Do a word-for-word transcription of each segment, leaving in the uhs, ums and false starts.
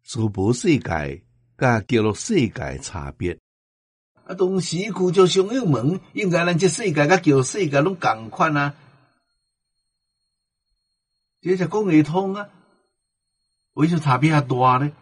娑婆世界甲极乐世界的差别。 啊，同时苦就上有问，应该咱这世界甲极乐世界拢共款啊，这才讲会通啊。为什么差别遐大呢？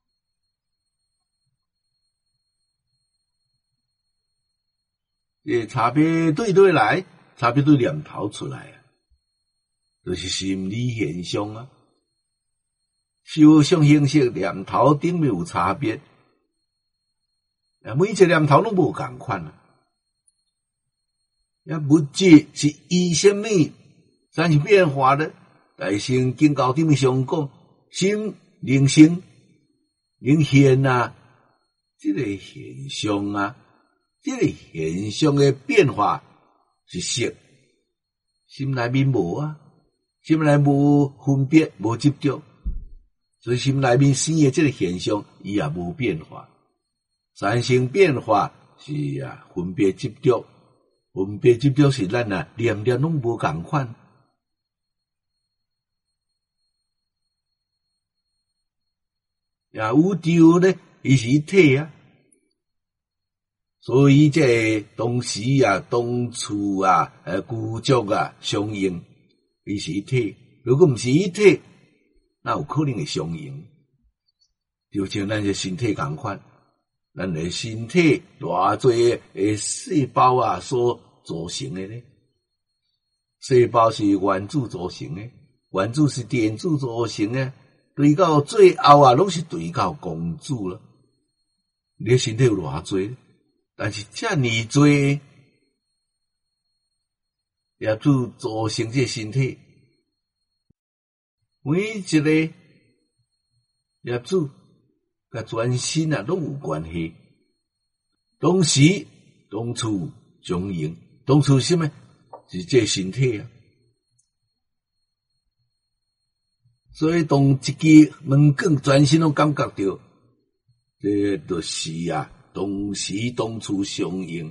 这差别对对来，差别对念头出来啊，就是心理现象啊。修相形式念头顶面有差别，啊，每一个念头拢无共款啊。啊，物质是依什么产生变化的？大圣经教顶面上讲，心灵性灵现啊，这个现象啊，这个现象的变化是色，心内面无啊，心内无分别，无执着。所以心内面生的这个现象，伊也无变化。产生变化是啊，分别执着，分别执着是咱啊念念拢无共款。啊，宇宙呢，伊是一体啊，所以这当时啊、当处啊、呃、具足啊相应，伊是一体。如果毋是一体，那有可能会相应，就像咱这身体共款，咱的身体偌侪诶细胞啊所组成的呢？细胞是原子组成的，原子是电子组成的，对到最后啊，拢是对到光子了。你的身体有偌侪，但是遮尔侪也就组成这身体。每一个业主甲全身啊拢有关系，当时当处相应，当处什么？是这身体啊。所以当一支门卷全身拢感觉到，这就是啊，当时当处相应。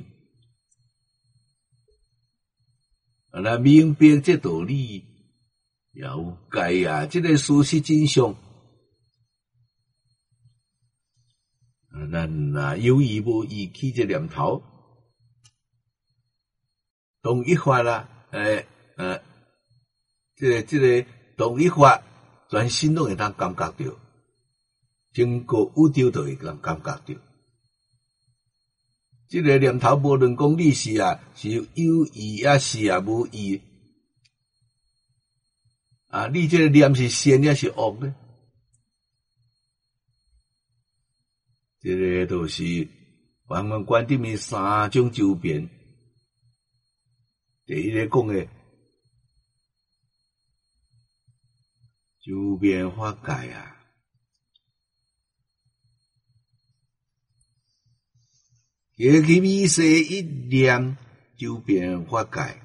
啊，那明白这道理。了解啊，这个事实真相，啊，咱啊有意无意起这念头，当一发啦，诶，呃，这个这个当一发，全身拢会当感觉到，整个宇宙都会当感觉到。这个念头无论讲你是啊是有意啊是啊无意。啊，你这个念是善还是恶呢？这个都是圆满观顶面三种周边。第一个讲的周边法界啊，尤其微细一念周边法界，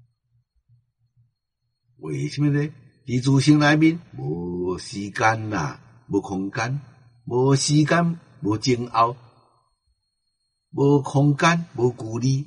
为什么呢？伫自性内面无时间啦，无空间，无时间，无前后，无空间，无距离，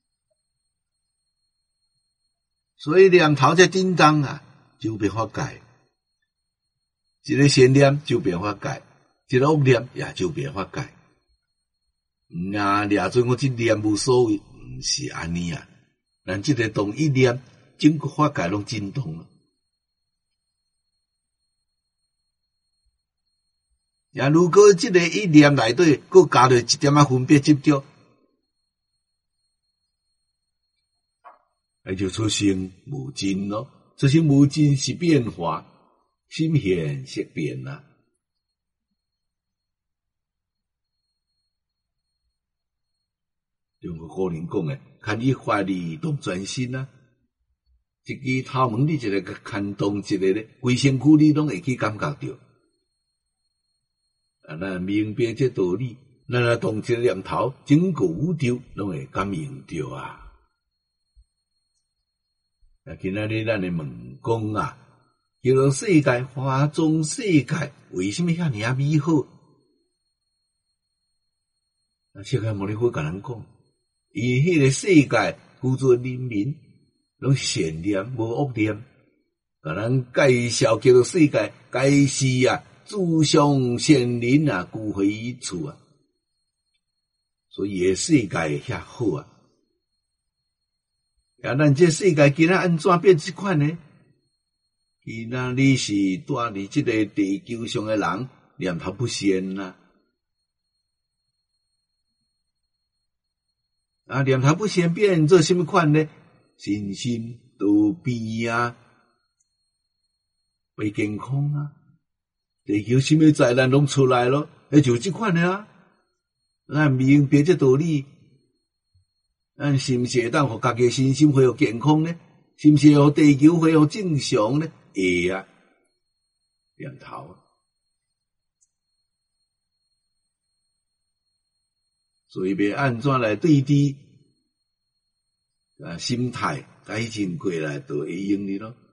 所以念头才叮当啊，周边法界，一个善念周边法界，一个恶念也周边法界。啊，掠做我这念无所谓，毋是安尼啊，咱这个动一念，整个法界拢震动了。呀，如果这个一念内底，佮加了一点仔分别执着，那就出现无尽咯。出现无尽是变化，心现色变啦。用个可能讲诶，看伊发力动全身啊，一支头毛你一个牵动一个咧，规身躯你拢会去感觉到。啊，咱明白这道理，咱啊动一个念头，整个宇宙拢会感应到啊。啊，今仔日咱来问讲啊，极乐世界、华中世界为什么遐尔啊美好？啊，释迦牟尼佛甲咱讲，伊迄个世界居住人民拢善念无恶念，甲咱介绍极乐世界，介是啊。 祖上先人啊，俱会于处啊，所以个世界遐好啊。啊，咱这世界今仔安怎变即款呢？今仔你是住伫即个地球上的人，念头不善呐、啊。啊，念头不善变做什么款呢？身心都变啊，袂健康啊，地球什么灾难拢出来咯，迄就即款的啊。咱明白这道理，咱是毋是会当互家己身心恢复健康呢？是毋是互地球恢复正常呢？会啊，念头啊。所以要安怎来对治啊？心态改进过来就会用的咯。